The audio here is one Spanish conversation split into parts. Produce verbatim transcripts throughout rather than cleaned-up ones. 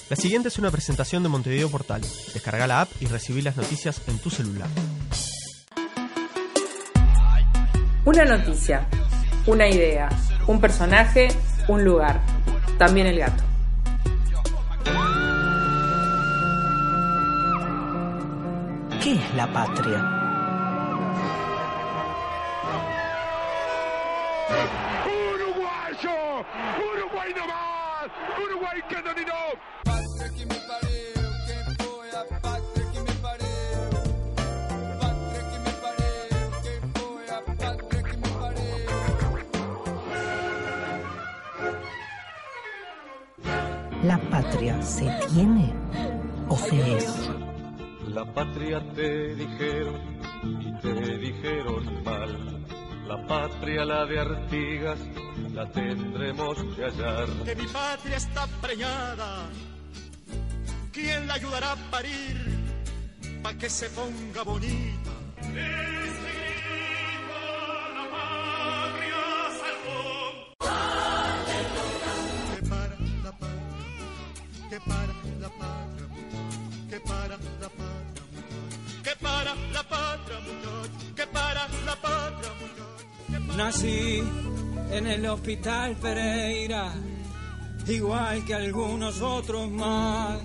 La siguiente es una presentación de Montevideo Portal. Descarga la app y recibí las noticias en tu celular. Una noticia, una idea, un personaje, un lugar. También el gato. ¿Qué es la patria? ¡Uruguayo! ¡Uruguay no más! ¡Uruguay que no ni no! Patria que me pareo, que foi a patria que me pareo. Patria que me pareo, que foi a patria que me pareo. ¿La patria se tiene o se es? La patria te dijeron y te dijeron mal. La patria, la de Artigas, la tendremos que hallar. Que mi patria está preñada, ¿quién la ayudará a parir pa' que se ponga bonita? La patria salvó. Que para la patria, que para la patria, que para la patria, que para la patria, muchacho, que para la patria, muchacho. Nací en el Hospital Pereira, igual que algunos otros más.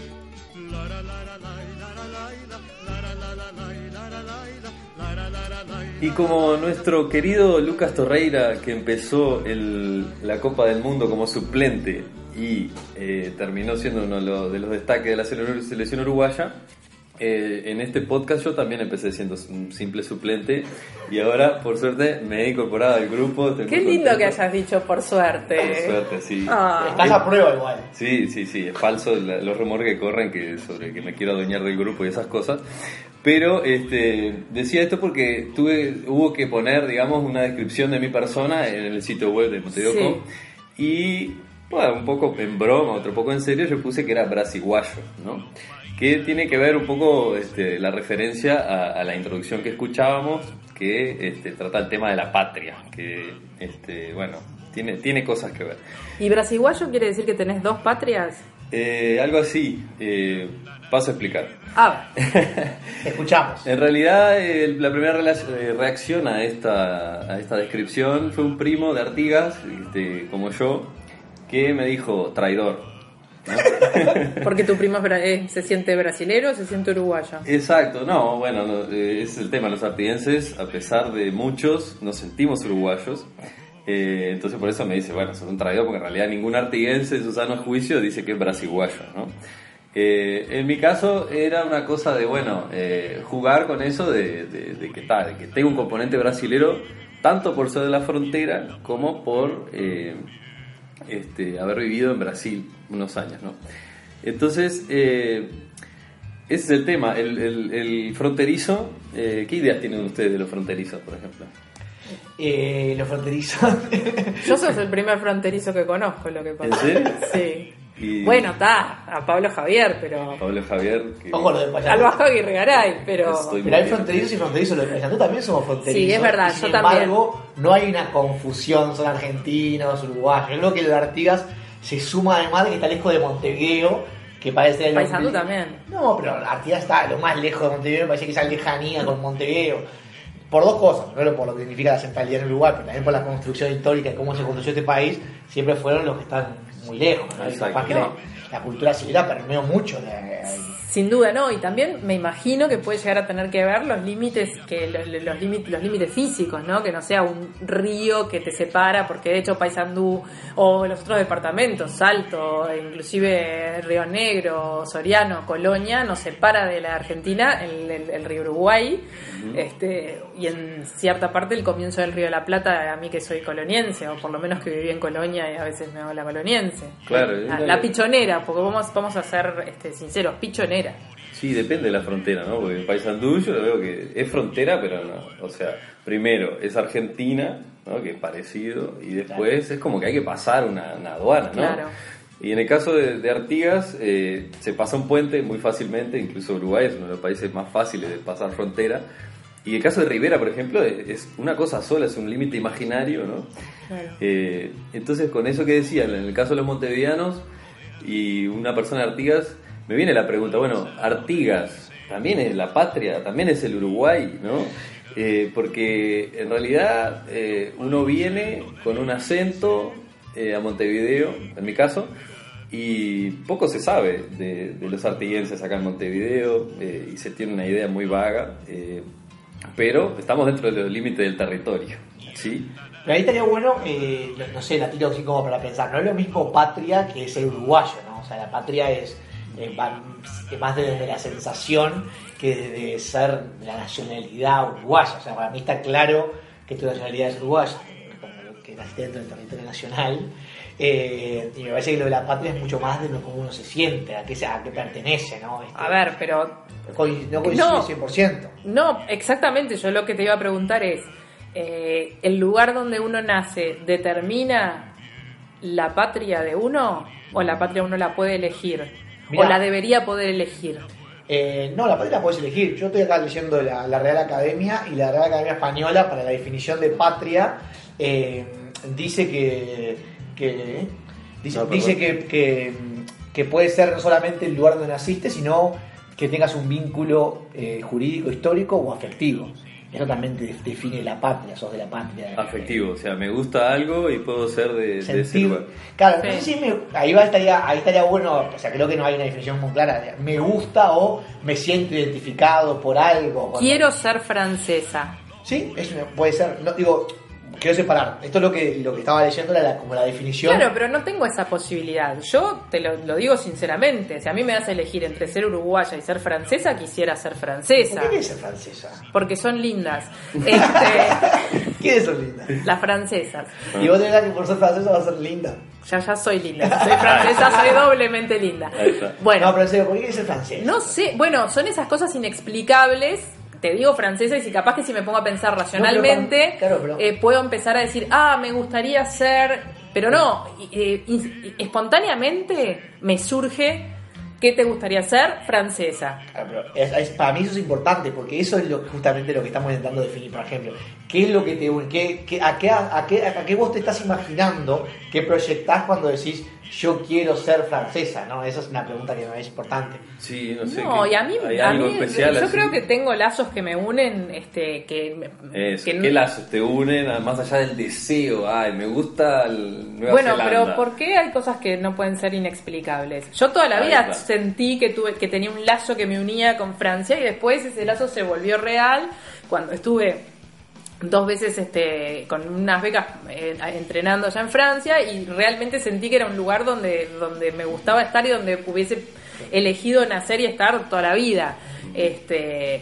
Y como nuestro querido Lucas Torreira, que empezó el, la Copa del Mundo como suplente y eh, terminó siendo uno de los, de los destaques de la selección uruguaya, Eh, en este podcast yo también empecé siendo un simple suplente y ahora por suerte me he incorporado al grupo. Qué lindo contento. Que hayas dicho por suerte. Por suerte, sí. Ah. Estás a prueba igual. Sí, sí, sí, es falso la, los rumores que corren que sobre que me quiero adueñar del grupo y esas cosas. Pero este, decía esto porque tuve, hubo que poner, digamos, una descripción de mi persona en el sitio web de Montevideo punto com. Sí. Y bueno, un poco en broma, otro poco en serio, yo puse que era brasiguayo, ¿no? Que tiene que ver un poco este, la referencia a, a la introducción que escuchábamos, que este, trata el tema de la patria, que este, bueno, tiene, tiene cosas que ver. ¿Y brasiguayo quiere decir que tenés dos patrias? Eh, algo así, eh, paso a explicar. Ah, escuchamos. En realidad, eh, la primera reacción a esta, a esta descripción fue un primo de Artigas, este, como yo, que me dijo traidor. ¿No? Porque tu primo eh, se siente brasilero o se siente uruguayo. Exacto, no, bueno, no, eh, es el tema. Los artiguenses, a pesar de muchos, nos sentimos uruguayos. Eh, entonces por eso me dice, bueno, sos un traidor, porque en realidad ningún artiguense en su sano juicio dice que es brasiguayo, ¿no? Eh, en mi caso era una cosa de, bueno, eh, jugar con eso de, de, de que tal, de que tengo un componente brasilero, tanto por ser de la frontera como por eh, este, haber vivido en Brasil unos años, ¿no? Entonces, eh, ese es el tema, el, el, el fronterizo. Eh, ¿Qué ideas tienen ustedes de los fronterizos, por ejemplo? Eh, los fronterizos. Yo soy el primer fronterizo que conozco, lo que pasa. ¿En serio? Sí. Y... Bueno, está, a Pablo Javier, pero... Pablo Javier... Que... Ojo lo de Payaso. Al Bajo Aguirregaray, pero... Estoy pero hay fronterizos y fronterizos. Los de Payaso también somos fronterizos. Sí, es verdad, y yo sin también. Sin embargo, no hay una confusión, son argentinos, uruguayos. Yo creo que lo de Artigas se suma además de que está lejos de Montevideo, que parece... Paysandú también. No, pero Artigas está lo más lejos de Montevideo, me parece que esa lejanía con Montevideo. Por dos cosas, primero por lo que significa la centralidad en Uruguay, pero también por la construcción histórica y cómo se construyó este país, siempre fueron los que están muy lejos, ¿no? Exacto. Capaz que No. la, la cultura civil permeó mucho. La, la, Sin duda, no, y también me imagino que puede llegar a tener que ver los límites, que los, los límites, los límites físicos, ¿no? Que no sea un río que te separa, porque de hecho Paysandú o los otros departamentos, Salto, inclusive Río Negro, Soriano, Colonia, nos separa de la Argentina el, el, el río Uruguay, uh-huh. este, y en cierta parte el comienzo del río de la Plata, a mí que soy coloniense, o por lo menos que viví en Colonia y a veces me hago la coloniense. Claro, la, la pichonera, porque vamos, vamos a ser este, sinceros, pichonera. Sí, depende de la frontera, ¿no? Porque en Paysandú yo lo veo que es frontera, pero no. O sea, primero es Argentina, ¿no? Que es parecido, y después claro. es como que hay que pasar una, una aduana, ¿no? Claro. Y en el caso de, de Artigas, eh, se pasa un puente muy fácilmente, incluso Uruguay es uno de los países más fáciles de pasar frontera. Y el caso de Rivera, por ejemplo, es una cosa sola, es un límite imaginario, ¿no? Claro. Eh, entonces, con eso que decía, en el caso de los montevideanos, y una persona de Artigas, me viene la pregunta, bueno, Artigas también es la patria, también es el Uruguay, ¿no? Eh, porque en realidad eh, uno viene con un acento eh, a Montevideo, en mi caso, y poco se sabe de, de los artiguenses acá en Montevideo, eh, y se tiene una idea muy vaga, eh, pero estamos dentro de los límites del territorio, ¿sí? Pero ahí estaría bueno, eh, no, no sé, la tiro así como para pensar, no es lo mismo patria que ser uruguayo, ¿no? O sea, la patria es, eh, va- es más desde la sensación que desde ser de la nacionalidad uruguaya. O sea, para mí está claro que tu nacionalidad es uruguaya, como que naciste dentro del territorio nacional. Eh, y me parece que lo de la patria es mucho más de lo cómo uno se siente, a qué, se- a qué pertenece, ¿no? Este, A ver, pero coin- no coincide No. cien por ciento. no, exactamente, yo lo que te iba a preguntar es, eh, ¿el lugar donde uno nace determina la patria de uno o la patria uno la puede elegir? Mirá. ¿O la debería poder elegir? Eh, no, la patria la puedes elegir. Yo estoy acá leyendo la, la Real Academia, y la Real Academia Española, para la definición de patria, eh, dice que, que dice, No, perdón. dice que, que, que puede ser no solamente el lugar donde naciste, sino que tengas un vínculo eh, jurídico, histórico o afectivo. Eso también te define la patria, sos de la patria. Afectivo, o sea, me gusta algo y puedo ser de, de ese Sentir, lugar. claro, Sí. no sé si me- ahí, va, estaría, ahí estaría bueno, o sea, creo que no hay una definición muy clara, de me gusta o me siento identificado por algo. Cuando- Quiero ser francesa. Sí, es una- puede ser, no, digo, quiero separar, esto es lo que, lo que estaba leyendo, era la- como la definición. Claro, pero no tengo esa posibilidad. Yo te lo, lo digo sinceramente. Si a mí me das a elegir entre ser uruguaya y ser francesa, quisiera ser francesa. ¿Por qué quieres ser francesa? Porque son lindas. Este, ¿Quiénes son lindas? las francesas. Y vos tenés que por ser francesa vas a ser linda. Ya, ya soy linda. Si soy francesa, soy doblemente linda. Ahí está. Bueno, No, pero en serio, ¿por qué quieres ser francesa? no sé. Bueno, son esas cosas inexplicables. Te digo francesa y si capaz que si me pongo a pensar racionalmente, No, pero, claro, pero- eh, puedo empezar a decir, ah, me gustaría ser... Pero no, eh, in- espontáneamente me surge, ¿qué te gustaría ser? Francesa. Claro, pero es- es- para mí eso es importante, porque eso es lo, justamente lo que estamos intentando definir. Por ejemplo, ¿qué es lo que te une? ¿Qué, qué- a, qué, a, qué, ¿A qué vos te estás imaginando? ¿Qué proyectás cuando decís yo quiero ser francesa? ¿No? Esa es una pregunta que me parece importante. Sí, no sé. No, qué- y a mí, hay a algo mí especial yo así. creo que tengo lazos que me unen, este, que, me- Eso, que ¿qué lazos te unen? Más allá del deseo, ay, me gusta el Nueva Bueno, Zelanda. pero ¿por qué hay cosas que no pueden ser inexplicables? Yo toda la Ahí vida está. sentí que tuve que tenía un lazo que me unía con Francia y después ese lazo se volvió real cuando estuve dos veces este con unas becas eh, entrenando allá en Francia y realmente sentí que era un lugar donde donde me gustaba estar y donde hubiese elegido nacer y estar toda la vida. Este,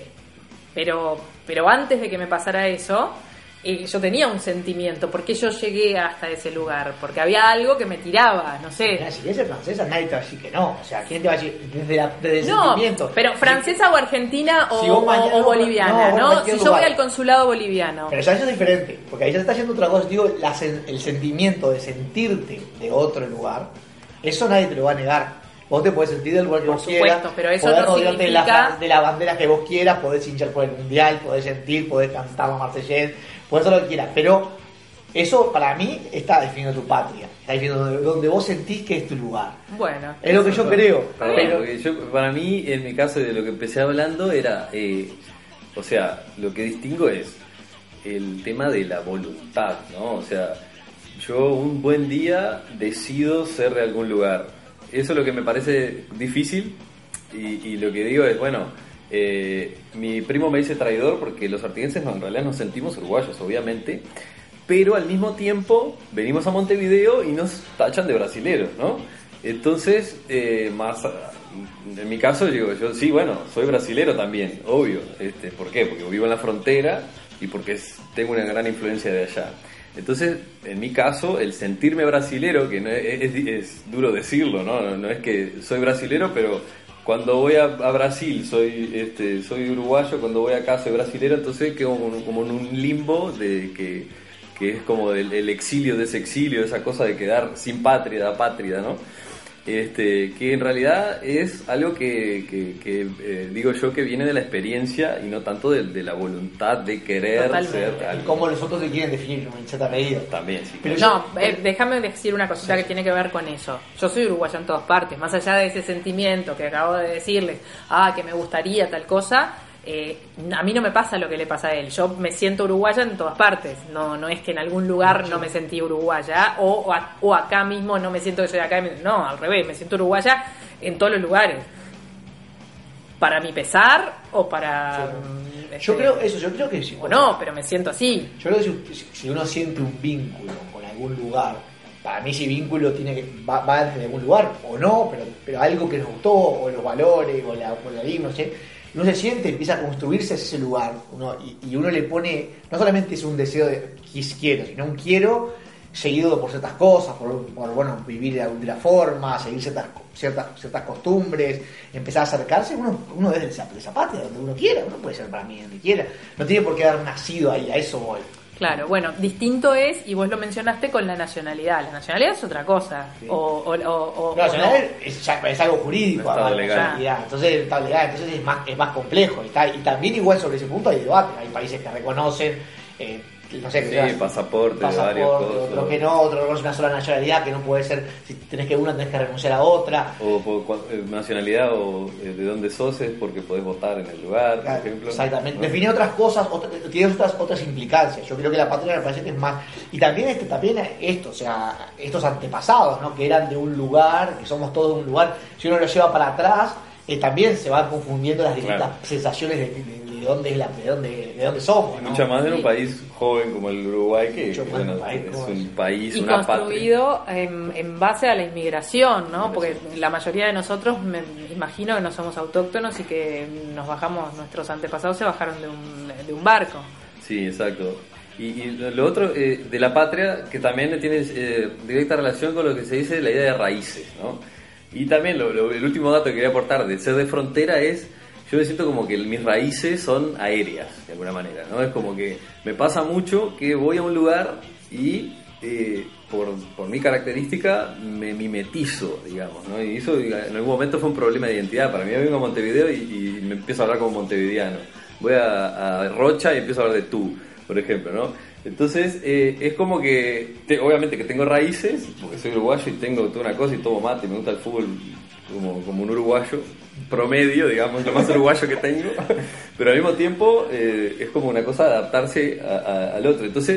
pero pero antes de que me pasara eso, y yo tenía un sentimiento, ¿por qué yo llegué hasta ese lugar? Porque había algo que me tiraba, no sé. Mira, si quieres ser francesa, nadie te va a decir que no. O sea, ¿quién te va a decir desde, la, desde el No, sentimiento? pero francesa o argentina o, Si vos o- mañana- o boliviana, no, bueno, ¿no? cualquier Si yo voy lugar. al consulado boliviano. Pero ya eso es diferente, porque ahí ya te está yendo otra cosa. Digo, la sen- el sentimiento de sentirte de otro lugar, eso nadie te lo va a negar. Vos te podés sentir del lugar que Por vos supuesto, quieras, pero eso podés no rodearte de, significa- la, de la bandera que vos quieras, podés hinchar por el mundial, podés sentir, podés cantar la marsellés, podés hacer lo que quieras. Pero eso para mí está definiendo tu patria, está definiendo donde, donde vos sentís que es tu lugar. Bueno, Es lo que yo creo. Perdón, Pero, porque yo, para mí, en mi caso de lo que empecé hablando era, eh, o sea, lo que distingo es el tema de la voluntad, ¿no? O sea, yo un buen día decido ser de algún lugar. Eso es lo que me parece difícil y, y lo que digo es, bueno, eh, mi primo me dice traidor porque los artiguenses no, en realidad nos sentimos uruguayos, obviamente, pero al mismo tiempo venimos a Montevideo y nos tachan de brasileros, ¿no? Entonces, eh, más en mi caso, digo, yo sí, bueno, soy brasilero también, obvio. Este, ¿por qué? Porque vivo en la frontera y porque es- tengo una gran influencia de allá. Entonces, en mi caso, el sentirme brasilero, que no es, es- es duro decirlo, ¿no? No, no es que soy brasilero, pero cuando voy a, a Brasil soy este, soy uruguayo, cuando voy acá soy brasilero, entonces quedo como, como en un limbo de que, que es como el, el exilio de ese exilio, esa cosa de quedar sin patria, apátrida, ¿no? Este, que en realidad es algo que, que, que eh, digo yo que viene de la experiencia y no tanto de, de la voluntad de querer Totalmente. ser algo. Como los otros te quieren definir en cierta medida. También, sí. Pero No, yo- eh, déjame decir una cosita que tiene que ver con eso. Yo soy uruguaya en todas partes, más allá de ese sentimiento que acabo de decirles, ah, que me gustaría tal cosa, eh, a mí no me pasa lo que le pasa a él. Yo me siento uruguaya en todas partes. No, no es que en algún lugar no me sentí uruguaya o, o, a- o acá mismo no me siento que soy de acá. y me- No, al revés, me siento uruguaya en todos los lugares. Para mi pesar o para... mm, Yo este, creo eso, yo creo que sí. o no, pero me siento así. Yo creo que si, si uno siente un vínculo con algún lugar, para mí ese vínculo tiene que va, va de algún lugar, o no, pero, pero algo que nos gustó, o los valores, o la, o la vida, no sé. Uno se siente, empieza a construirse ese lugar, uno, y, y uno le pone, no solamente es un deseo de quis quiero, sino un quiero seguido por ciertas cosas, por, por bueno, vivir de una forma, seguir ciertas, ciertas, ciertas costumbres, empezar a acercarse, uno, uno desde esa, de esa patria, donde uno quiera, uno puede ser para mí donde quiera, no tiene por qué haber nacido ahí, a eso voy. Claro, bueno, distinto es, y vos lo mencionaste, con la nacionalidad. La nacionalidad es otra cosa. Sí. O, o, o, o- No, o o sea, no. es, ya- es algo jurídico, No está además, legal. la nacionalidad. Entonces, está legal, entonces es más, es más complejo. Y, está- y también igual sobre ese punto hay debate. Hay países que reconocen, eh, no sé, que Sí, seas- pasaporte, varias pasaporte, cosas. otros que no, otros reconocen una sola nacionalidad, que no puede ser, si tenés que una tenés que renunciar a otra. O por cua- eh, nacionalidad o eh, de dónde sos es porque podés votar en el lugar, por Claro, ejemplo. exactamente. ¿no? Definir otras cosas, otra- tiene otras, otras implicancias. Yo creo que la patria me parece que es más. Y también este, también esto, o sea, estos antepasados, ¿no? Que eran de un lugar, que somos todos de un lugar, si uno lo lleva para atrás, eh, también se van confundiendo las distintas Claro. sensaciones de, de- de dónde es la, de dónde, de dónde somos, ¿no? Mucha más en un Sí. país joven como el Uruguay, que Mucho más bueno, un país es como un ese. país, Y una patria. construido en, en base a la inmigración, ¿no? Porque la mayoría de nosotros, me imagino que no somos autóctonos y que nos bajamos, nuestros antepasados se bajaron de un, de un barco. Sí, exacto. Y, y lo, lo otro eh, de la patria, que también tiene eh, directa relación con lo que se dice de la idea de raíces, ¿no? Y también lo, lo- el último dato que quería aportar de ser de frontera es, yo me siento como que mis raíces son aéreas, de alguna manera, ¿no? Es como que me pasa mucho que voy a un lugar y eh, por, por mi característica me mimetizo, digamos, ¿no? Y eso en algún momento fue un problema de identidad. Para mí, yo vengo a Montevideo y, y me empiezo a hablar como montevideano. Voy a, a Rocha y empiezo a hablar de tú, por ejemplo, ¿no? Entonces, eh, es como que, te- obviamente que tengo raíces, porque soy uruguayo y tengo toda una cosa y tomo mate, me gusta el fútbol como, como un uruguayo promedio, digamos, lo más uruguayo que tengo, pero al mismo tiempo eh, es como una cosa de adaptarse a- a- al otro. Entonces,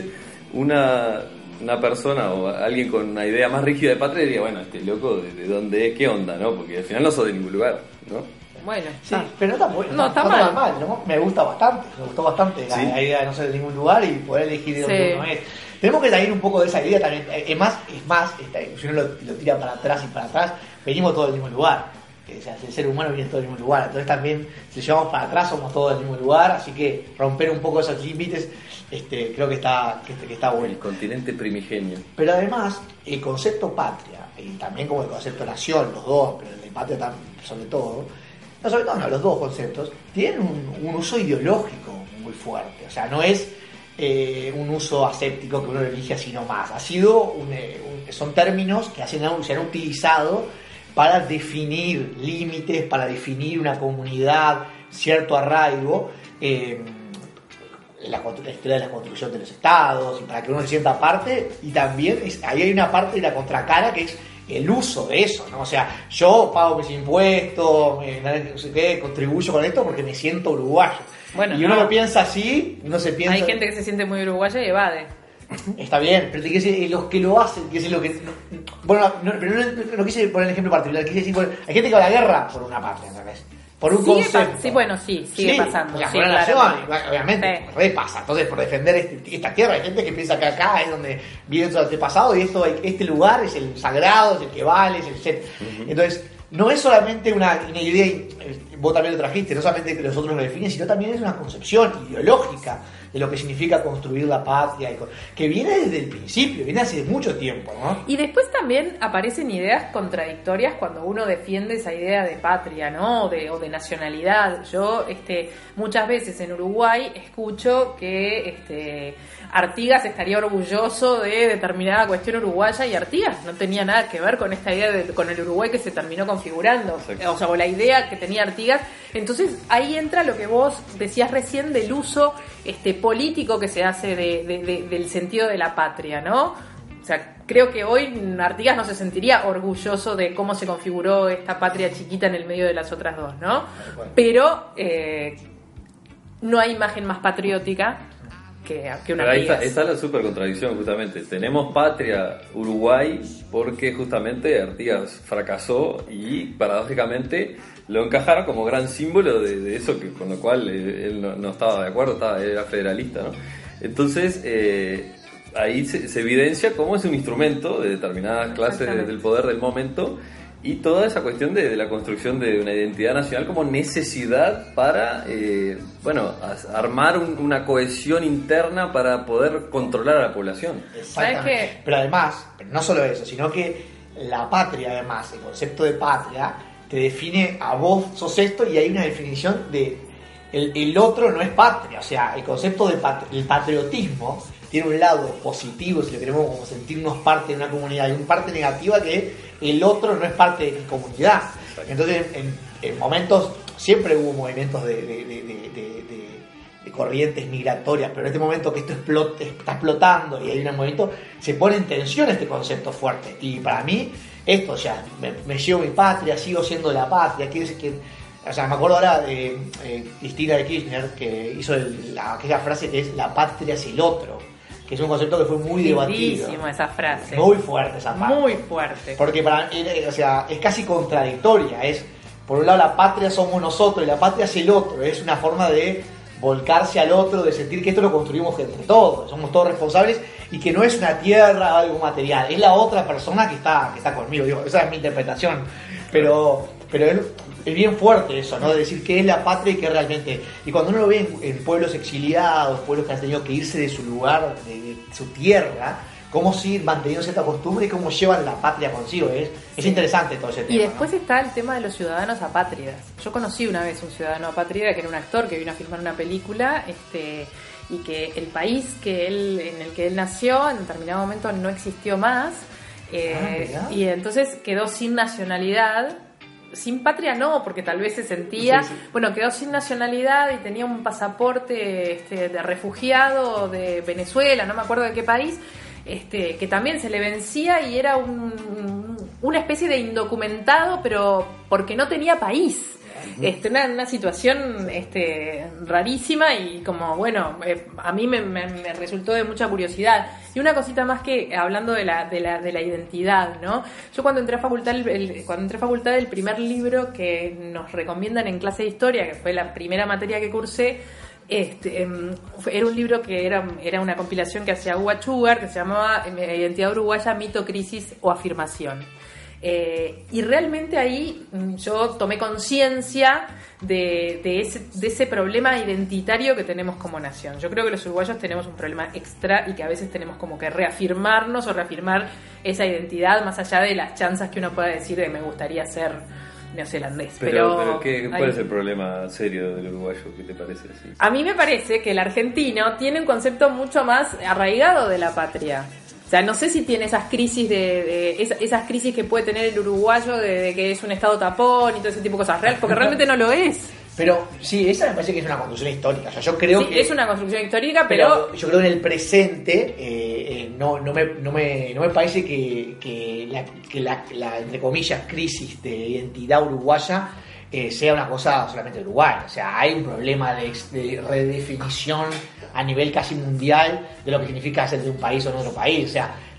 una, una persona o alguien con una idea más rígida de patria diría, bueno, este loco, ¿de, de dónde es? ¿Qué onda? ¿No? Porque al final no sos de ningún lugar, ¿no? Bueno, Sí, está. pero no está bueno. No, está tan mal. ¿no? Me gusta bastante, me gustó bastante la, Sí. la idea de no ser de ningún lugar y poder elegir de dónde Sí. uno es. Tenemos que salir un poco de esa idea también. Eh, Es más, es más, esta, si uno lo, lo tira para atrás y para atrás, venimos todos del mismo lugar. O sea, el ser humano viene todo del mismo lugar. Entonces también, si lo llevamos para atrás, somos todos del mismo lugar. Así que romper un poco esos límites, este, creo que está, que, que está bueno. El continente primigenio. Pero además, el concepto patria, y también como el concepto nación, los dos, pero el de patria también, sobre todo, no sobre todo, no, los dos conceptos, tienen un, un uso ideológico muy fuerte. O sea, no es eh, un uso aséptico que uno lo elige así nomás. Ha sido un, eh, un- son términos que se han, se han utilizado para definir límites, para definir una comunidad, cierto arraigo. Eh, la, constru- la historia de la construcción de los estados y para que uno se sienta parte, y también es- ahí hay una parte de la contracara que es el uso de eso, ¿no? O sea, yo pago mis impuestos, me- no sé qué, contribuyo con esto porque me siento uruguayo. Bueno, y uno no. lo piensa así, uno se piensa... Hay gente que se siente muy uruguaya y evade. Está bien, pero te quiero decir, los que lo hacen, que es lo que... no- bueno, no, pero no, no quise poner el ejemplo particular, quise decir, bueno, hay gente que va a la guerra por una patria, ¿sabes? Por un Sigue concepto. pa- sí, bueno, sí, sigue pasando, la sí, buena nación, claramente. obviamente, Sí. repasa. Entonces, por defender este- esta tierra, hay gente que piensa que acá es donde vive su antepasado y esto, este lugar es el sagrado, es el que vale, es el set. Entonces, no es solamente una, una idea, eh, vos también lo trajiste, no solamente que los otros lo definen, sino también es una concepción ideológica de lo que significa construir la patria, que viene desde el principio, viene hace mucho tiempo, ¿no? Y después también aparecen ideas contradictorias cuando uno defiende esa idea de patria, ¿no? O de, o de nacionalidad. Yo este, muchas veces en Uruguay escucho que este, Artigas estaría orgulloso de determinada cuestión uruguaya, y Artigas no tenía nada que ver con esta idea de, con el Uruguay que se terminó configurando. Exacto. O sea, o la idea que tenía Artigas. Entonces ahí entra lo que vos decías recién del uso este, político que se hace de, de, de, del sentido de la patria, ¿no? O sea, creo que hoy Artigas no se sentiría orgulloso de cómo se configuró esta patria chiquita en el medio de las otras dos, ¿no? Pero eh, no hay imagen más patriótica que, que una. Pero ahí Artigas. está, está la super contradicción, justamente. Tenemos patria Uruguay porque justamente Artigas fracasó y paradójicamente lo encajaron como gran símbolo de, de eso, que con lo cual eh, él no, no estaba de acuerdo, estaba, era federalista, ¿no? Entonces eh, ahí se, se evidencia cómo es un instrumento de determinadas clases de, del poder del momento, y toda esa cuestión de, de la construcción de una identidad nacional como necesidad para eh, bueno, armar un, una cohesión interna para poder controlar a la población. Exactamente. Pero además, no solo eso, sino que la patria, además, el concepto de patria te define a vos, sos esto, y hay una definición de el, el otro no es patria. O sea, el concepto del pat, el patriotismo tiene un lado positivo, si lo queremos, como sentirnos parte de una comunidad, y un parte negativa que el otro no es parte de mi comunidad. Entonces, en, en momentos, siempre hubo movimientos de, de, de, de, de, de corrientes migratorias, pero en este momento que esto explota, está explotando y hay un movimiento, se pone en tensión este concepto fuerte. Y para mí, esto, o sea, me, me llevo mi patria, sigo siendo la patria, quiere decir que... O sea, me acuerdo ahora de eh, Cristina de Kirchner, que hizo el, la, aquella frase que es la patria es el otro, que es un concepto que fue muy debatido. Esa frase. Muy fuerte esa parte. Muy fuerte. Porque para o sea, es casi contradictoria. Es, por un lado, la patria somos nosotros y la patria es el otro. Es una forma de volcarse al otro, de sentir que esto lo construimos entre todos, somos todos responsables, y que no es una tierra, algo material, es la otra persona que está, que está conmigo. Digo, esa es mi interpretación. Pero, pero es, es bien fuerte eso, ¿no? De decir qué es la patria y qué realmente. Y cuando uno lo ve en, en pueblos exiliados, pueblos que han tenido que irse de su lugar, de, de su tierra, cómo siguen manteniendo cierta costumbre y cómo llevan la patria consigo. Es, es interesante todo ese tema. Y después, ¿no?, está el tema de los ciudadanos apátridas. Yo conocí una vez un ciudadano apátrida que era un actor que vino a filmar una película, este, y que el país que él, en el que él nació en determinado momento no existió más, eh, ah, y entonces quedó sin nacionalidad. Sin patria no, porque tal vez se sentía, sí, sí. bueno, quedó sin nacionalidad y tenía un pasaporte este, de refugiado de Venezuela, no me acuerdo de qué país, este, que también se le vencía y era un, una especie de indocumentado, pero porque no tenía país. Este, una, una situación este, rarísima, y como, bueno, eh, a mí me, me, me resultó de mucha curiosidad. Y una cosita más, que hablando de la, de la, de la identidad, ¿no? Yo cuando entré a facultad, el, el, cuando entré a facultad, el primer libro que nos recomiendan en clase de historia, que fue la primera materia que cursé, Este, um, era un libro que era, era una compilación que hacía Hugo Sugar, que se llamaba Identidad Uruguaya, Mito, Crisis o Afirmación. Eh, y realmente ahí yo tomé conciencia de, de, ese, de ese problema identitario que tenemos como nación. Yo creo que los uruguayos tenemos un problema extra y que a veces tenemos como que reafirmarnos o reafirmar esa identidad más allá de las chanzas que uno pueda decir de me gustaría ser neozelandés. Pero, pero, pero ¿qué, ¿cuál ahí... es el problema serio del uruguayo? ¿Qué te parece? Sí. A mí me parece que el argentino tiene un concepto mucho más arraigado de la patria. O sea, no sé si tiene esas crisis de, de esas, esas crisis que puede tener el uruguayo de, de que es un estado tapón y todo ese tipo de cosas reales, porque realmente no lo es. Pero sí, esa me parece que es una construcción histórica. O sea, yo creo sí, que es una construcción histórica, pero, pero yo creo que en el presente eh, eh, no, no, me, no, me, no me parece que, que, la, que la, la, entre comillas, crisis de identidad uruguaya eh, sea una cosa solamente uruguaya. O sea, hay un problema de, de redefinición a nivel casi mundial de lo que significa ser de un país o no otro país. O sea,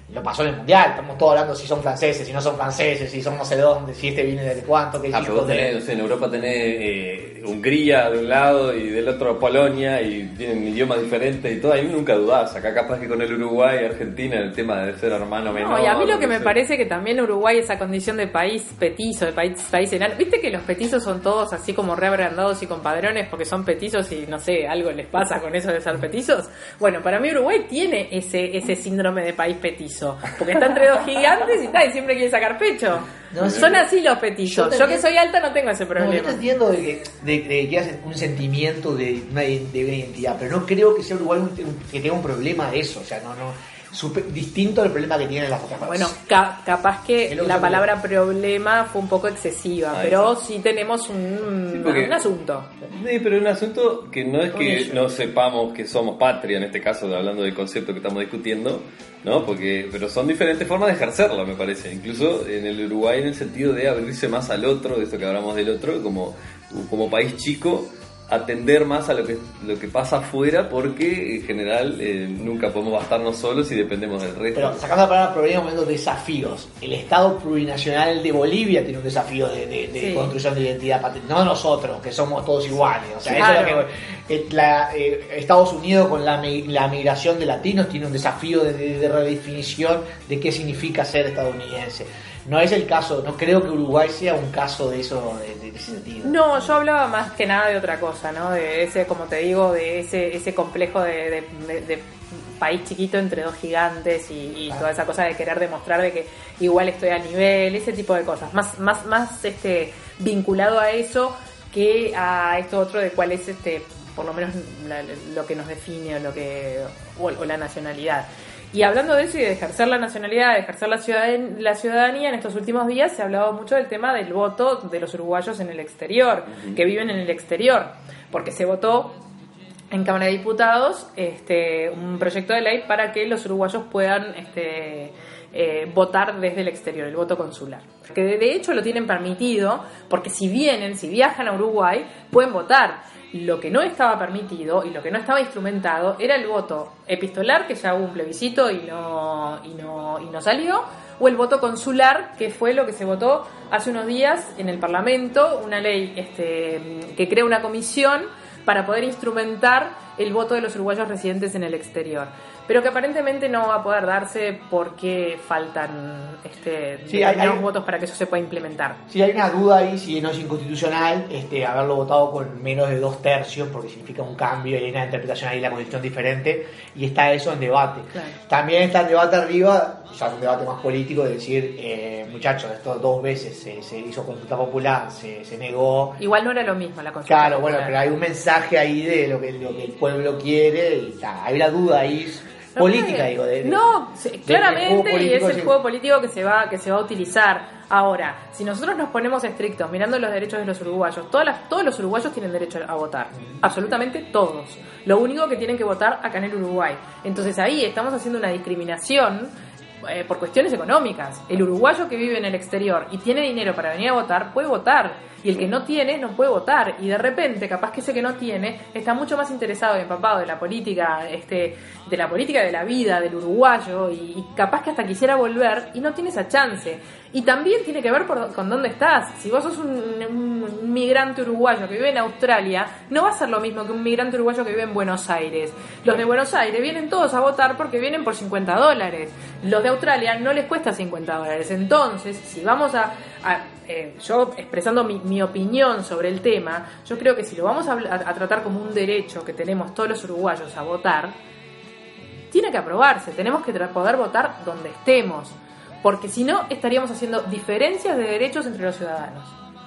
Lo pasó en el Mundial, estamos todos hablando si son franceses, si no son franceses, si son no sé dónde, si este viene de cuánto, qué Ah, hijo pero vos de... tenés, no sé, en Europa tenés eh, Hungría de un lado y del otro Polonia y tienen idiomas diferentes y todo, ahí nunca dudás. Acá capaz que con el Uruguay y Argentina el tema de ser hermano menor. No, y a mí lo que me sé. parece que también Uruguay, esa condición de país petizo, de país, país enano, viste que los petizos son todos así como reabrandados y compadrones porque son petizos y no sé, algo les pasa con eso de ser petizos. Bueno, para mí Uruguay tiene ese, ese síndrome de país petizo, porque está entre dos gigantes y, está, y siempre quiere sacar pecho. No, sí. Son así los petizos. Yo Yo, te que soy alta no tengo ese No, yo problema. te entiendo de que, de, de que hace un sentimiento de una, de una identidad, pero no creo que sea Uruguay un, un- que tenga un problema de eso, o sea, no, no, super, distinto al problema que tienen las otras Bueno, ca- capaz que Es lo que la yo palabra problema fue un poco excesiva, Ah, pero sí tenemos un, Sí, porque- un asunto. Sí, pero es un asunto que no es Un que issue. no sepamos que somos patria, en este caso, hablando del concepto que estamos discutiendo, ¿no? Porque, pero son diferentes formas de ejercerla, me parece. Incluso en el Uruguay, en el sentido de abrirse más al otro, de esto que hablamos del otro, como, como país chico, atender más a lo que, lo que pasa afuera, porque en general eh, nunca podemos bastarnos solos y dependemos del resto. Pero sacando la palabra problema, hablando de desafíos. El Estado plurinacional de Bolivia tiene un desafío de, de- de Sí. construcción de identidad patria. No nosotros, que somos todos iguales. O sea, Claro. eso es lo que eh, la, eh, Estados Unidos con la, mi- la migración de latinos tiene un desafío de, de- de redefinición de qué significa ser estadounidense. No es el caso, no creo que Uruguay sea un caso de eso, de, de ese sentido. No, yo hablaba más que nada de otra cosa, ¿no? De ese, como te digo, de ese ese complejo de, de- de- de país chiquito entre dos gigantes y, y toda esa cosa de querer demostrar de que igual estoy a nivel, ese tipo de cosas. Más más más este vinculado a eso que a esto otro de cuál es este por lo menos la- lo que nos define o lo que o, o la nacionalidad. Y hablando de eso y de ejercer la nacionalidad, de ejercer la ciudadan- la ciudadanía, en estos últimos días se ha hablado mucho del tema del voto de los uruguayos en el exterior, que viven en el exterior, porque se votó en Cámara de Diputados este, un proyecto de ley para que los uruguayos puedan este, eh, votar desde el exterior, el voto consular. Que de, de hecho lo tienen permitido, porque si vienen, si viajan a Uruguay, pueden votar. Lo que no estaba permitido y lo que no estaba instrumentado era el voto epistolar, que ya hubo un plebiscito y no, y no, y no salió, o el voto consular, que fue lo que se votó hace unos días en el Parlamento, una ley este, que crea una comisión para poder instrumentar el voto de los uruguayos residentes en el exterior, pero que aparentemente no va a poder darse porque faltan este, Sí, hay- determinados hay- votos para que eso se pueda implementar. Sí, hay una duda ahí si no es inconstitucional este, haberlo votado con menos de dos tercios, porque significa un cambio y hay una interpretación ahí de la Constitución diferente, y está eso en debate. Claro. También está el debate arriba, ya un debate más político, de decir, eh, muchachos, esto dos veces se, se hizo consulta popular, se, se negó. Igual no era lo mismo la consulta Claro, bueno, popular. pero hay un mensaje ahí de lo que, lo que el pueblo quiere, y está, hay una duda ahí No, política, puede. digo. De, de- no, sí, de- del claramente, juego y es político, el sí. juego político que se va que se va a utilizar. Ahora, si nosotros nos ponemos estrictos mirando los derechos de los uruguayos, todas las, todos los uruguayos tienen derecho a votar, absolutamente todos. Lo único que tienen que votar acá en el Uruguay. Entonces ahí estamos haciendo una discriminación eh, por cuestiones económicas. El uruguayo que vive en el exterior y tiene dinero para venir a votar, puede votar. Y el que no tiene, no puede votar. Y de repente, capaz que ese que no tiene está mucho más interesado y empapado de la política, este, de la política de la vida del uruguayo, y, y capaz que hasta quisiera volver y no tiene esa chance. Y también tiene que ver por, con dónde estás. Si vos sos un, un, un migrante uruguayo que vive en Australia, no va a ser lo mismo que un migrante uruguayo que vive en Buenos Aires. Los de Buenos Aires vienen todos a votar porque vienen por cincuenta dólares. Los de Australia no les cuesta cincuenta dólares. Entonces, si vamos a... a eh, yo expresando mi, mi opinión sobre el tema, yo creo que si lo vamos a, a, a tratar como un derecho que tenemos todos los uruguayos a votar, tiene que aprobarse. Tenemos que tra- poder votar donde estemos, porque si no estaríamos haciendo diferencias de derechos entre los ciudadanos.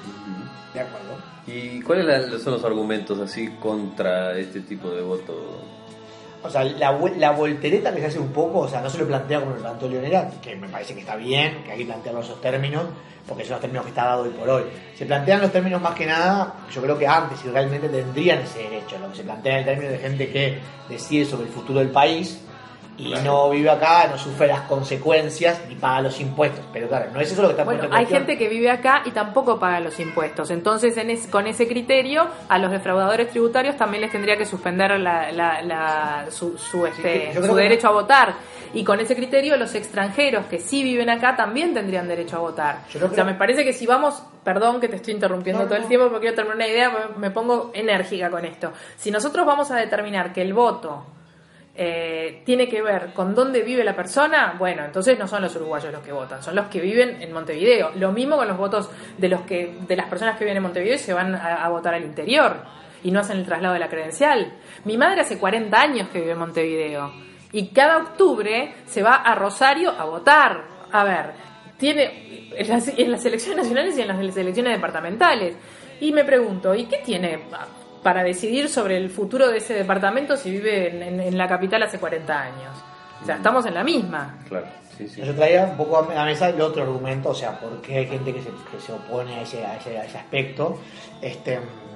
De acuerdo. ¿Y cuáles la- son los argumentos así contra este tipo de voto? O sea, la, vuel- la voltereta que se hace un poco, o sea, no se lo plantea como lo planteó Leonera, que me parece que está bien, que hay que plantearlo esos términos, porque son los términos que está dado hoy por hoy. Se plantean los términos más que nada, yo creo que antes, si realmente tendrían ese derecho, lo que se plantea en el término de gente que decide sobre el futuro del país, y Claro. no vive acá, no sufre las consecuencias ni paga los impuestos. Pero claro, no es eso lo que está Bueno, puesto en hay cuestión. gente que vive acá y tampoco paga los impuestos. Entonces, en es- con ese criterio, a los defraudadores tributarios también les tendría que suspender la, la- la- su, su, este, yo creo su que- derecho a votar. Y con ese criterio, los extranjeros que sí viven acá también tendrían derecho a votar. Yo creo O sea, que- me parece que si vamos... Perdón que te estoy interrumpiendo No, todo no. el tiempo porque quiero terminar una idea, me- me pongo enérgica con esto. Si nosotros vamos a determinar que el voto... Eh, tiene que ver con dónde vive la persona, bueno, entonces no son los uruguayos los que votan, son los que viven en Montevideo. Lo mismo con los votos de los que de las personas que viven en Montevideo y se van a, a votar al interior y no hacen el traslado de la credencial. Mi madre hace cuarenta años que vive en Montevideo y cada octubre se va a Rosario a votar. A ver, tiene en las, en las elecciones nacionales y en las elecciones departamentales. Y me pregunto, ¿y qué tiene para decidir sobre el futuro de ese departamento si vive en, en- en la capital hace cuarenta años? O sea, estamos en la misma. Claro, sí, sí. Yo traía un poco a la mesa el otro argumento, o sea, por qué hay gente que se, que se opone a ese, a ese, a ese aspecto, este,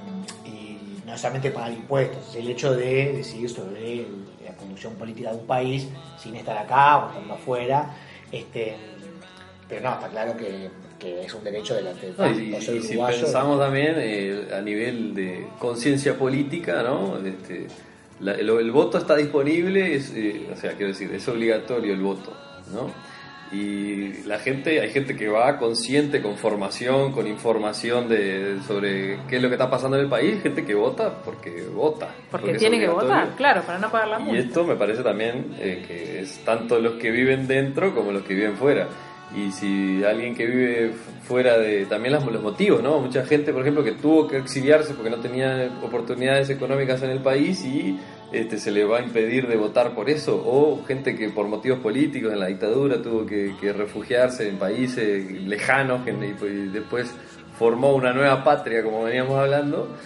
y no solamente pagar impuestos, el hecho de decidir sobre el- la conducción política de un país sin estar acá o estando afuera, este, pero no, está claro que, que es un derecho de la de, No, y, no ser y si uruguayo. pensamos también eh, a nivel de conciencia política, ¿no? Este, la- el, el voto está disponible, es, eh, o sea, quiero decir, es obligatorio el voto, ¿no? Y la gente, hay gente que va consciente, con formación, con información de sobre qué es lo que está pasando en el país, gente que vota porque vota. Porque, es tiene que obligatorio. votar, claro, para no pagar la Y multa. esto me parece también eh, que es tanto los que viven dentro como los que viven fuera. Y si alguien que vive fuera de... También los, los motivos, ¿no? Mucha gente, por ejemplo, que tuvo que exiliarse porque no tenía oportunidades económicas en el país y este, se le va a impedir de votar por eso. O gente que por motivos políticos en la dictadura tuvo que, que refugiarse en países lejanos que, y, y después formó una nueva patria, como veníamos hablando.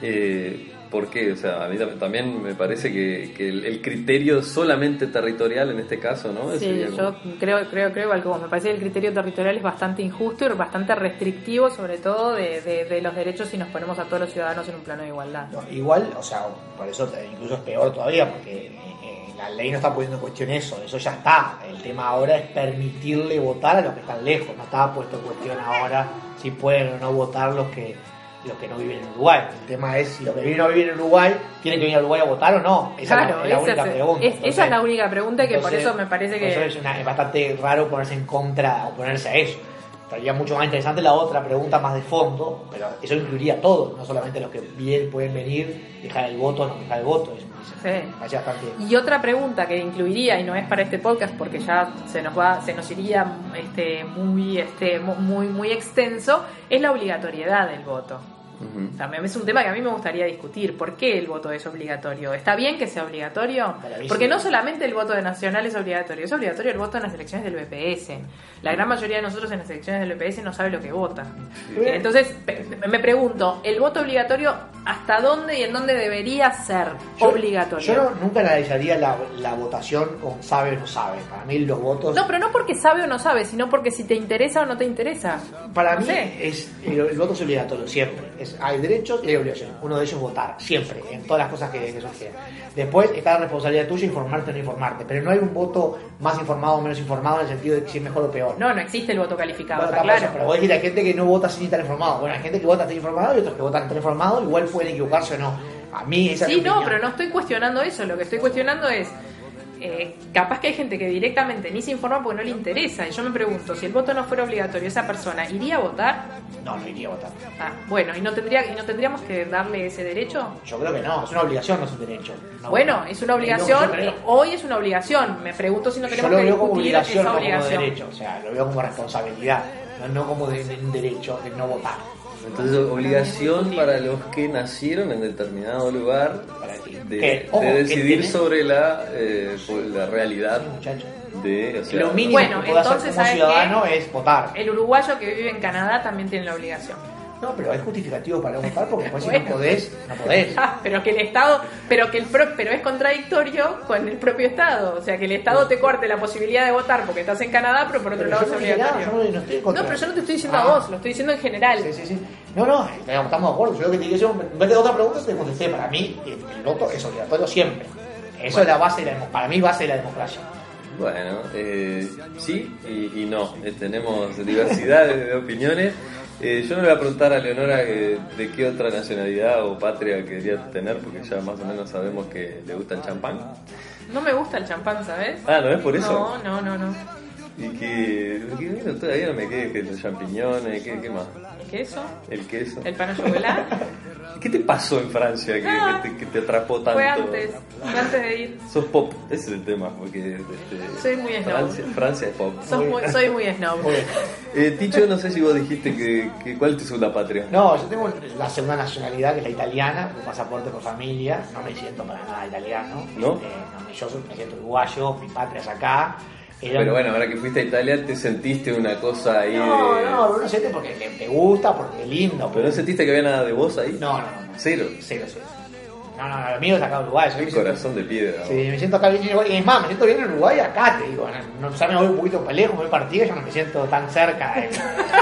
Eh, ¿Por qué? O sea, a mí tam- también me parece que, que el, el criterio solamente territorial en este caso, ¿no? Sí, Sería yo como- creo, creo, creo igual que vos. Me parece que el criterio territorial es bastante injusto y bastante restrictivo, sobre todo de, de, de los derechos si nos ponemos a todos los ciudadanos en un plano de igualdad. No, igual, o sea, por eso eh, incluso es peor todavía, porque eh, eh, la ley no está poniendo en cuestión eso, eso ya está. El tema ahora es permitirle votar a los que están lejos, no está puesto en cuestión ahora si pueden o no votar los que los que no viven en Uruguay. El tema es si los que viven o no viven en Uruguay tienen que venir a Uruguay a votar o no. Esa Claro, es la, es la esa única es- pregunta. es- esa es la única pregunta y que por eso me parece por que- eso es, una- es bastante raro ponerse en contra, oponerse a eso. Estaría mucho más interesante la otra pregunta más de fondo, pero eso incluiría a todos, no solamente los que bien pueden venir, dejar el voto o no dejar el voto. Eso Sí. me parece bastante... Y otra pregunta que incluiría, y no es para este podcast porque ya se nos va, se nos iría este, muy, este, mu- muy, muy extenso, es la obligatoriedad del voto. Ujú. También es un tema que a mí me gustaría discutir. ¿Por qué el voto es obligatorio? ¿Está bien que sea obligatorio? Para mí Porque sí. no solamente el voto de Nacional es obligatorio, es obligatorio el voto en las elecciones del B P S. La gran mayoría de nosotros en las elecciones del B P S no sabe lo que vota. Entonces, pe- me pregunto, ¿el voto obligatorio hasta dónde y en dónde debería ser Yo- obligatorio? Yo no- nunca analizaría la, la votación con sabe o no sabe. Para mí los votos... No, pero no porque sabe o no sabe, sino porque si te interesa o no te interesa. Para No mí sé. es el, el voto es obligatorio, siempre. Es, hay derechos y hay obligaciones. Uno de ellos es votar, siempre, en todas las cosas que, que surgieran. Después está la responsabilidad tuya informarte o no informarte. Pero no hay un voto más informado o menos informado en el sentido de si es mejor o peor. No, no existe el voto calificado, Bueno, está está claro. pero vos decís, hay gente que no vota sin estar informado. Bueno, hay gente que vota sin informado y otros que votan estar informado. Igual pueden equivocarse o no. A mí esa Sí, es mi no, opinión. pero no estoy cuestionando eso. Lo que estoy cuestionando es, eh, capaz que hay gente que directamente ni se informa porque no le interesa. Y yo me pregunto, si el voto no fuera obligatorio, ¿esa persona iría a votar? No, no iría a votar. Ah, bueno, ¿y no, tendría, ¿y no tendríamos que darle ese derecho? Yo creo que no, es una obligación, no es un derecho. No, Bueno, es una obligación, Yo creo- hoy es una obligación. Me pregunto si no Yo tenemos lo que veo como discutir obligación, esa no como obligación. derecho. O sea, lo veo como responsabilidad, no, no como de, de un derecho de no votar. Entonces, obligación para los que nacieron en determinado lugar Para ti. de, Que, ojo, de que decidir tiene- sobre la, eh, pues, la realidad Muchacho. de... O sea, Lo mínimo Bueno, que puede hacer entonces, como ¿sabes ciudadano qué? es votar. El uruguayo que vive en Canadá también tiene la obligación. No, pero hay justificativos para no votar porque después si Bueno. no podés, no podés. Ah, pero que el Estado, pero que el pro- pero es contradictorio con el propio Estado, o sea que el Estado te corte la posibilidad de votar porque estás en Canadá, pero por otro Pero lado yo es no dije nada, obligatorio. yo no, no estoy en contra. No, pero yo no te estoy diciendo Ah. a vos, lo estoy diciendo en general. Sí, sí, sí. No, no, estamos de acuerdo. Yo lo que te dije, en vez de otra pregunta, te contesté. Para mí, el, el voto es obligatorio siempre. Eso es la base de la, para mí, base de la democracia. Bueno, eh, sí y, y no. Eh, tenemos diversidad de, de opiniones. Eh, yo no le voy a preguntar a Leonora eh, de qué otra nacionalidad o patria quería tener, porque ya más o menos sabemos que le gusta el champán. No me gusta el champán, ¿sabes? Ah, ¿no es por eso? No, no, no, no. Y que, que bueno, todavía no me quedé que los champiñones, ¿qué, qué más? ¿El queso? El queso. El pan au chocolat. ¿Qué te pasó en Francia que, No, que, te, que te atrapó tanto? Fue antes, fue antes de ir. Sos pop, ese es el tema, porque este, Soy muy snob. Francia, Francia es pop. Sos muy, soy muy snob. Eh, Ticho, no sé si vos dijiste que, que ¿cuál es tu segunda patria? No, yo tengo la segunda nacionalidad, que es la italiana, un pasaporte por familia. No me siento para nada italiano. ¿No? Este, no yo me siento uruguayo, mi patria es acá. Era Pero un- bueno, ahora que fuiste a Italia, ¿te sentiste una cosa ahí No, de...? no, uno siente porque le- te gusta, porque es lindo. ¿Pero no sentiste que había nada de vos ahí? No, no, no. no. Cero. Cero, cero. No, no, no, lo mío es acá en Uruguay. Yo me Qué siento- corazón de piedra. Sí, me siento acá bien. Y es más, me siento bien en Uruguay acá, te digo. No, no, ya me voy un poquito para lejos, me voy partido, yo no me siento tan cerca. eh.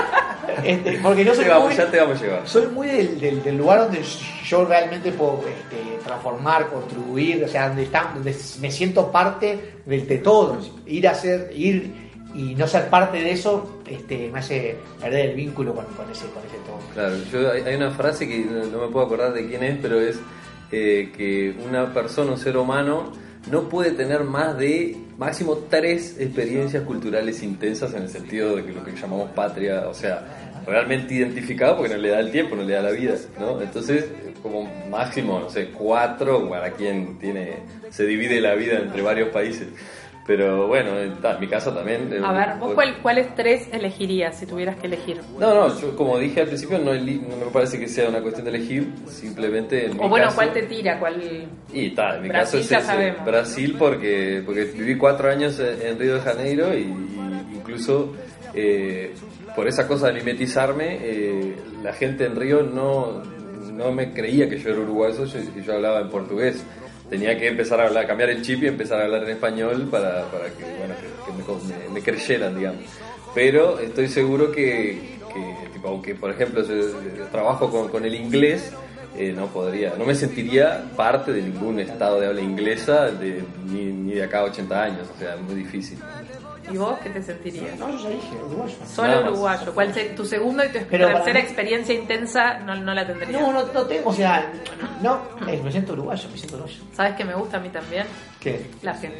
Este, porque yo soy Te vamos, muy, ya te vamos a llevar. soy muy del, del, del lugar donde yo realmente puedo este, transformar, contribuir, o sea, donde, está, donde me siento parte de, de todos. Ir a ser, ir y no ser parte de eso este, me hace perder el vínculo con, con, ese, con ese todo. Claro, yo, hay, hay una frase que no, no me puedo acordar de quién es, pero es eh, que una persona, un ser humano, no puede tener más de máximo tres experiencias culturales intensas en el sentido de que lo que llamamos patria, o sea, realmente identificado porque no le da el tiempo, no le da la vida, ¿no? Entonces, como máximo, no sé, cuatro para quien tiene, se divide la vida entre varios países. Pero bueno, en mi caso también. A ver, ¿vos cuál, cuáles tres elegirías si tuvieras que elegir? No, no, yo como dije al principio, no, eli- no me parece que sea una cuestión de elegir, simplemente en mi O bueno, caso- ¿cuál te tira? ¿Cuál? Y está, en mi Brasil caso ya es ese, sabemos. Brasil porque, porque viví cuatro años en en Río de Janeiro y, y incluso eh, por esa cosa de mimetizarme, eh, la gente en Río no, no me creía que yo era uruguayo y que yo hablaba en portugués. Tenía que empezar a hablar, cambiar el chip y empezar a hablar en español para, para que, bueno, que, que me, me, me creyeran, digamos. Pero estoy seguro que, que tipo, aunque por ejemplo yo, yo trabajo con, con el inglés, eh, no podría, no me sentiría parte de ningún estado de habla inglesa de, ni, ni de acá a ochenta años, o sea, es muy difícil. ¿Y vos qué te sentirías? No, yo ya dije, uruguayo. Solo Nada más. uruguayo. ¿Cuál se- tu segundo y tu Pero para tercera mí- experiencia intensa no, no la tendrías? No, no, no tengo, o sea, no, eh, me siento uruguayo, me siento uruguayo. ¿Sabes qué me gusta a mí también? ¿Qué? La gente.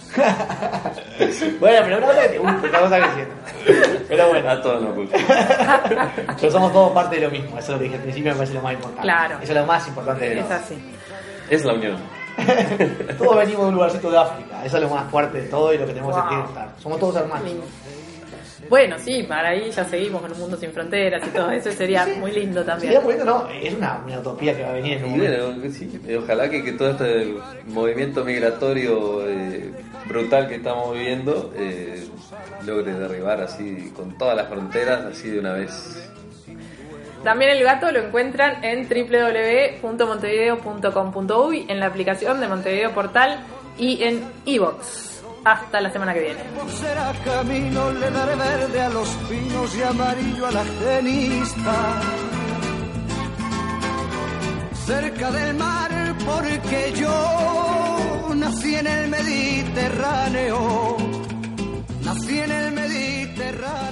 Bueno, pero una cosa que te gusta, otra cosa que siento. Pero bueno, A todos nos gusta. pero somos todos parte de lo mismo, eso es lo que dije al principio, me parece lo más importante. Claro. Eso es lo más importante de Es todo. así. Es la unión. Todos venimos de un lugarcito de África, eso es lo más fuerte de todo y lo que tenemos Wow. que estar. Somos todos hermanos. Lindo. Bueno, sí, para ahí ya seguimos con un mundo sin fronteras y todo eso sería muy lindo también. Sería bonito, no, es una, una utopía que va a venir en un Y momento. bueno, sí, eh, ojalá que, que todo este movimiento migratorio eh, brutal que estamos viviendo eh, logre derribar así con todas las fronteras, así de una vez. También el gato lo encuentran en doble u doble u doble u punto montevideo punto com punto uy, en la aplicación de Montevideo Portal y en iVoox. Hasta la semana que viene. Será camino, le daré verde a los pinos y amarillo a la genista. Cerca del mar, porque yo nací en el Mediterráneo. Nací en el Mediterráneo.